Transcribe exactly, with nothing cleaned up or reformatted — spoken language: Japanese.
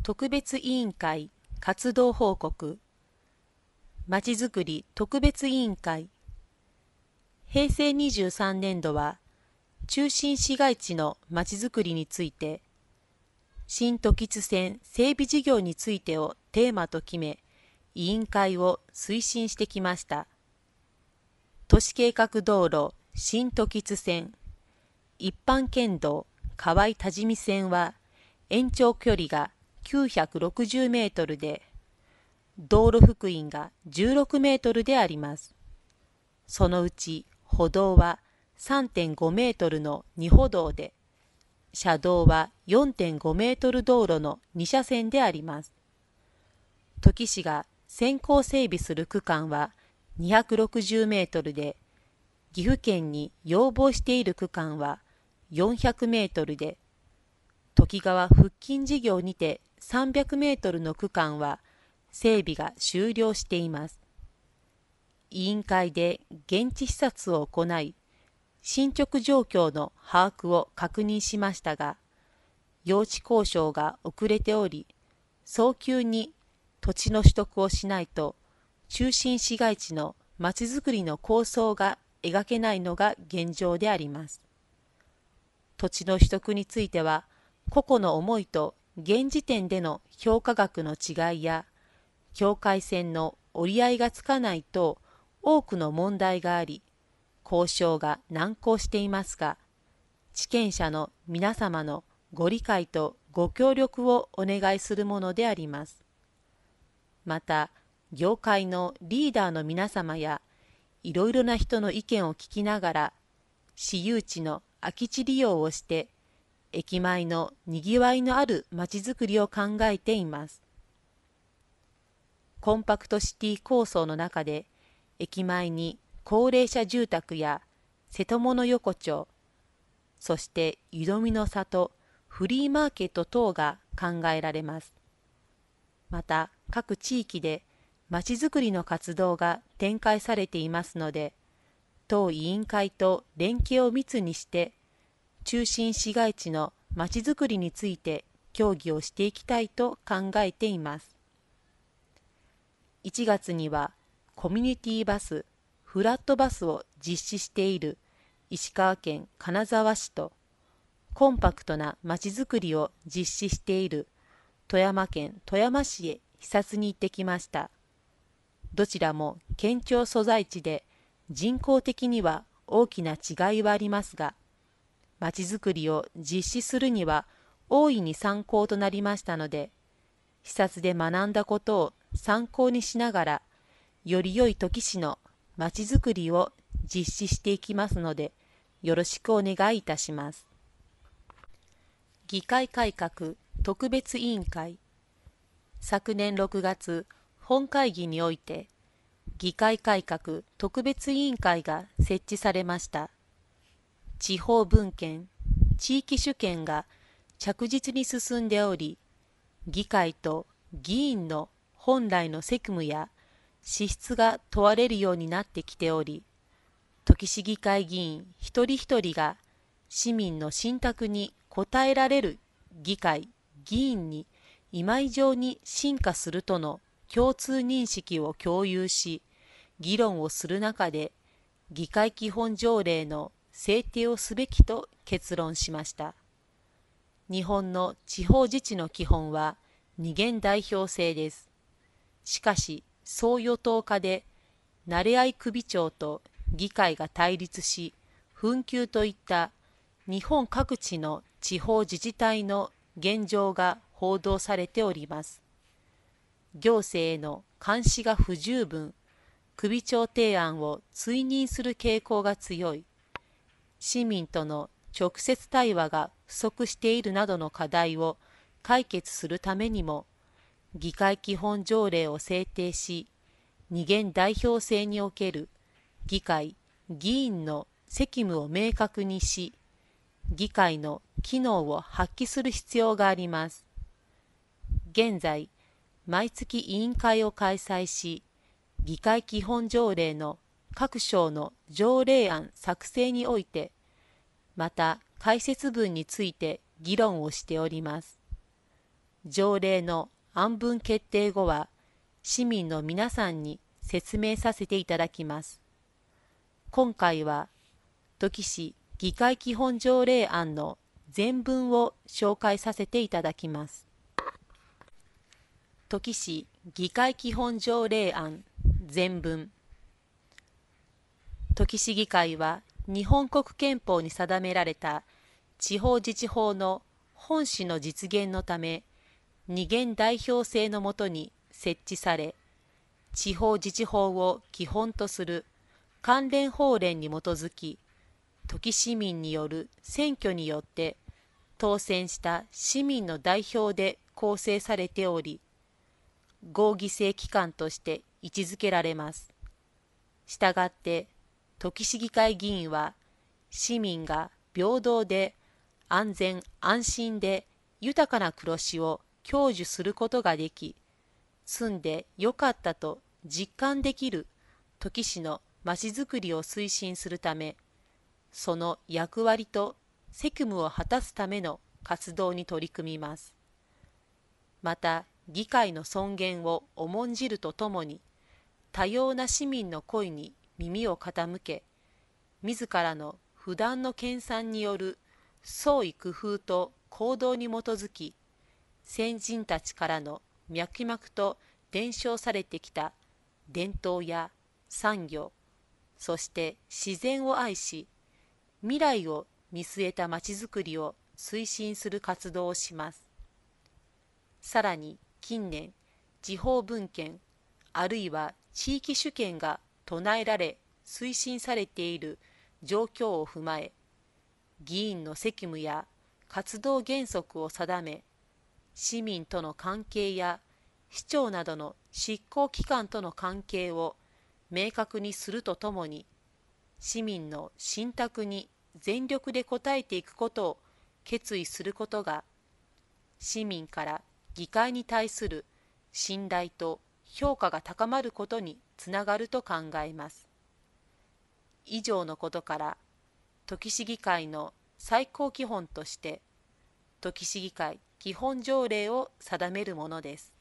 特別委員会活動報告。まちづくり特別委員会。平成にじゅうさんねんどは、中心市街地のまちづくりについて、新時津線整備事業についてをテーマと決め、委員会を推進してきました。都市計画道路新時津線、一般県道河合多治見線は、延長距離がきゅうひゃくろくじゅうメートルで、道路幅員がじゅうろくメートルであります。そのうち歩道は さんてんごメートルのに歩道で、車道は よんてんごメートル道路のに車線であります。土岐市が先行整備する区間はにひゃくろくじゅうメートルで、岐阜県に要望している区間はよんひゃくメートルで、土岐川復近事業にてさんびゃくメートルの区間は整備が終了しています。委員会で現地視察を行い、進捗状況の把握を確認しましたが、用地交渉が遅れており、早急に土地の取得をしないと、中心市街地のまちづくりの構想が描けないのが現状であります。土地の取得については、個々の思いと現時点での評価額の違いや、境界線の折り合いがつかないと多くの問題があり、交渉が難航していますが、地権者の皆様のご理解とご協力をお願いするものであります。また、業界のリーダーの皆様や、いろいろな人の意見を聞きながら、私有地の空き地利用をして、駅前のにぎわいのあるまちづくりを考えています。コンパクトシティ構想の中で、駅前に高齢者住宅や瀬戸物横丁、そして湯飲みの里、フリーマーケット等が考えられます。また、各地域でまちづくりの活動が展開されていますので、当委員会と連携を密にして、中心市街地のまちづくりについて協議をしていきたいと考えています。いちがつにはコミュニティバス、フラットバスを実施している石川県金沢市と、コンパクトなまちづくりを実施している富山県富山市へ視察に行ってきました。どちらも県庁所在地で人口的には大きな違いはありますが、まちづくりを実施するには大いに参考となりましたので、視察で学んだことを参考にしながら、より良い土岐市のまちづくりを実施していきますので、よろしくお願いいたします。議会改革特別委員会。昨年ろくがつ、本会議において、議会改革特別委員会が設置されました。地方分権、地域主権が着実に進んでおり、議会と議員の本来の責務や資質が問われるようになってきており、土岐市議会議員一人一人が市民の信託に応えられる議会、議員に今以上に進化するとの共通認識を共有し、議論をする中で、議会基本条例の制定をすべきと結論しました。日本の地方自治の基本は二元代表制です。しかし、総与党化で、慣れ合い首長と議会が対立し、紛糾といった日本各地の地方自治体の現状が報道されております。行政への監視が不十分、首長提案を追認する傾向が強い、市民との直接対話が不足しているなどの課題を解決するためにも、議会基本条例を制定し、二元代表制における議会・議員の責務を明確にし、議会の機能を発揮する必要があります。現在、毎月委員会を開催し、議会基本条例の各省の条例案作成において、また解説文について議論をしております。 条例の案文決定後は、市民の皆さんに説明させていただきます。今回は、土岐市議会基本条例案の全文を紹介させていただきます。土岐市議会基本条例案全文。土岐市議会は日本国憲法に定められた地方自治法の本旨の実現のため、二元代表制のもとに設置され、地方自治法を基本とする関連法令に基づき、土岐市民による選挙によって当選した市民の代表で構成されており、合議制機関として位置づけられます。したがって、土岐市議会議員は、市民が平等で安全安心で豊かな暮らしを享受することができ、住んでよかったと実感できる土岐市のまちづくりを推進するため、その役割と責務を果たすための活動に取り組みます。また、議会の尊厳を重んじるとともに、多様な市民の声に耳を傾け、自らの不断の研鑽による創意工夫と行動に基づき、先人たちからの脈々と伝承されてきた伝統や産業、そして自然を愛し、未来を見据えたまちづくりを推進する活動をします。さらに近年、地方分権、あるいは地域主権が唱えられ、推進されている状況を踏まえ、議員の責務や活動原則を定め、市民との関係や市長などの執行機関との関係を明確にするとともに、市民の信託に全力で応えていくことを決意することが、市民から議会に対する信頼と評価が高まることにつながると考えます。以上のことから、土岐市議会の最高基本として、土岐市議会基本条例を定めるものです。